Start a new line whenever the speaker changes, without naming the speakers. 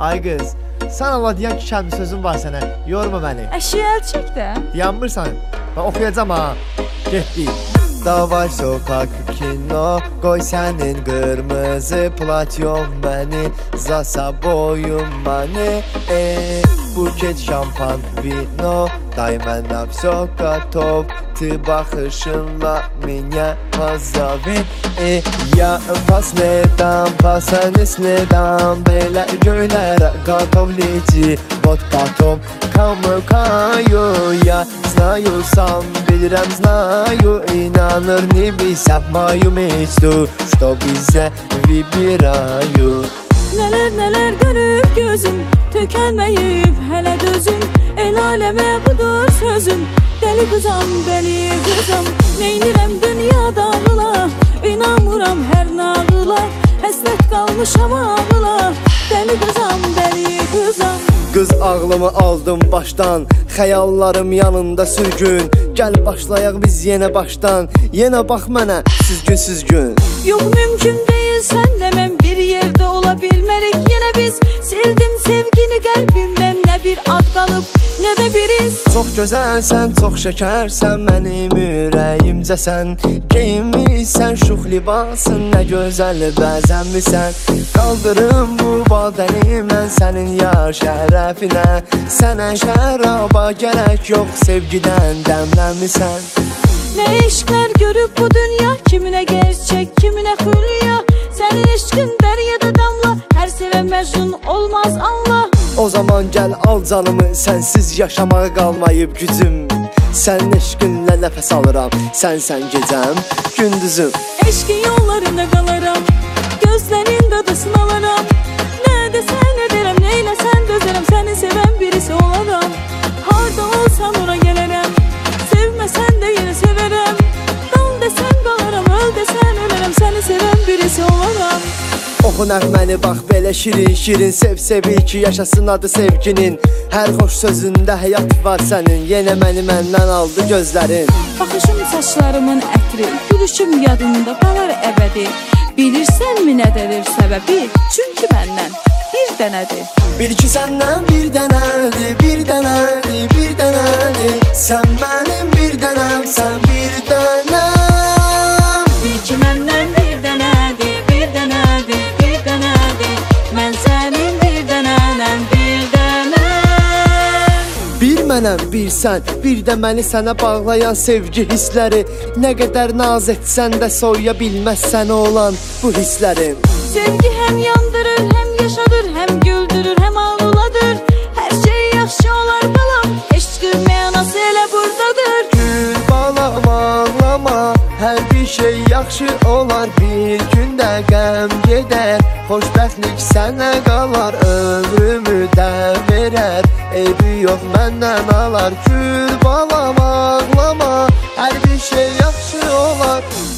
Ay qız, sən Allah deyən ki, kəlmi sözün var sənə. Yorma məni.
Əşyəl çək də.
Yanmırsan. Ben oxuyacağam ha. Getdik. Davay sokak kino, koy senin kırmızı platyon beni, za собою mani, buket şampan vino, дай mənə всё готов, ты bakışınla меня позови, я по следам, по следам, belə göylərə готов лети, вот потом камыкаю, я знаю сам, bilirəm, знаю, inanır не bilsəm mою mecdu, что bizə vibirаю.
Nələr görüb gözüm, tökəlməyib hələ dözüm, el aləmə budur sözüm, dəli qızam, dəli qızam, neynirəm dünyada ağıla, inanmıram hər nağıla, həsrət qalmışam ağıla, dəli qızam, dəli qızam.
Qız ağlımı aldım başdan, xəyallarım yanında sürgün, gəl başlayaq biz yenə başdan, yenə bax mənə süzgün.
Yox mümkün deyil sən deməm, bir yerdə ola bilmərik yenə biz, sildim sevgini qəlbimdən, nə bir ad qalıb, nə də bir iz.
Çox gözəlsən, çox şəkərsən, mənim ürəyimcəsən, geyinmişsən, şux libasın, nə gözəl bəzənmisən, qaldırım bu badəni mən sənin yar şərəfinə, sənə şəraba gərək yox, sevgidən dəmlənmisən.
Nə eşqlər görüb bu dünya, kiminə gerçək, kiminə xülya, sənin eşqin dəryədə damla, hər sevən məcnun olmaz anla.
O zaman gəl al canımı, sənsiz yaşamağa qalmayıb gücüm, sənin eşqinlə nəfəs alıram, sən gecəm, gündüzüm.
Eşqin yollarında qalaram, gözlərin dadısını alaram, nə desən edərəm, neyləsən dözərəm, səni sevən birisi olaram, harda olsan ora gələrəm, sevməsən də yenə sevərəm, qal desən qalaram, öl desən ölərəm, səni sevən birisi olaram.
Oxu nəğməni bax belə şirin, sev ki yaşasın adı sevginin, hər xoş sözündə həyat var sənin, yenə məni məndən aldı gözlərin.
Baxışım saçlarımın ətri, gülüşüm yadında qalar əbədi, bilirsənmi nədədir səbəbi, çünki məndən bir dənədir.
Bil ki səndən bir dənədir, bir dənədir, bir dənədir, sən mənim bir dənəmsən, bir dənəm.
Bil ki məndən bir dənədir, bir dənədir, bir dənədir, mən sənin bir dənənəm, bir dənəm.
Bir mənəm, bir sən, bir də məni sənə bağlayan sevgi hissləri, nə qədər naz etsən də soya bilməzsən olan bu hisslərim.
Sevgi həm yandırır, həm yaşadır, həm güldürür, həm ağladır, hər şey yaxşı olar balam, eşqin mənası elə buradadır.
Gül balam ağlama, hər bir şey yaxşı olar, bir gündə qəm gedər, xoşbəxtlik sənə qalar, ömrümü də verər, eybi yox məndən alar. Gül balam ağlama, hər bir şey yaxşı olar.